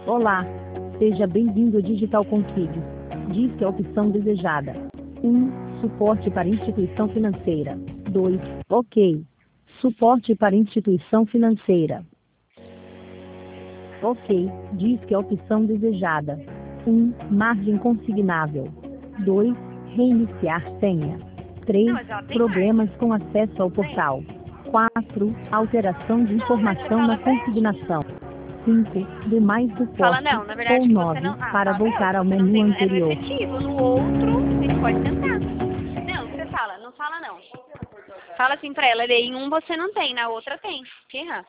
Olá, seja bem-vindo ao Digital Config. Diz que a opção desejada. 1. Suporte para instituição financeira. 2. OK. Suporte para instituição financeira. OK. Diz que a opção desejada. 1. Margem consignável. 2. Reiniciar senha. 3. Problemas com acesso ao portal. 4. Alteração de informação na consignação. 5. Demais suporte. Fala não, na verdade ou que 9. você não... Para voltar ao menu anterior. É no efetivo, no outro, a gente pode tentar. Não, você fala, não fala não. Fala assim pra ela, em um você não tem, na outra tem. Que errar.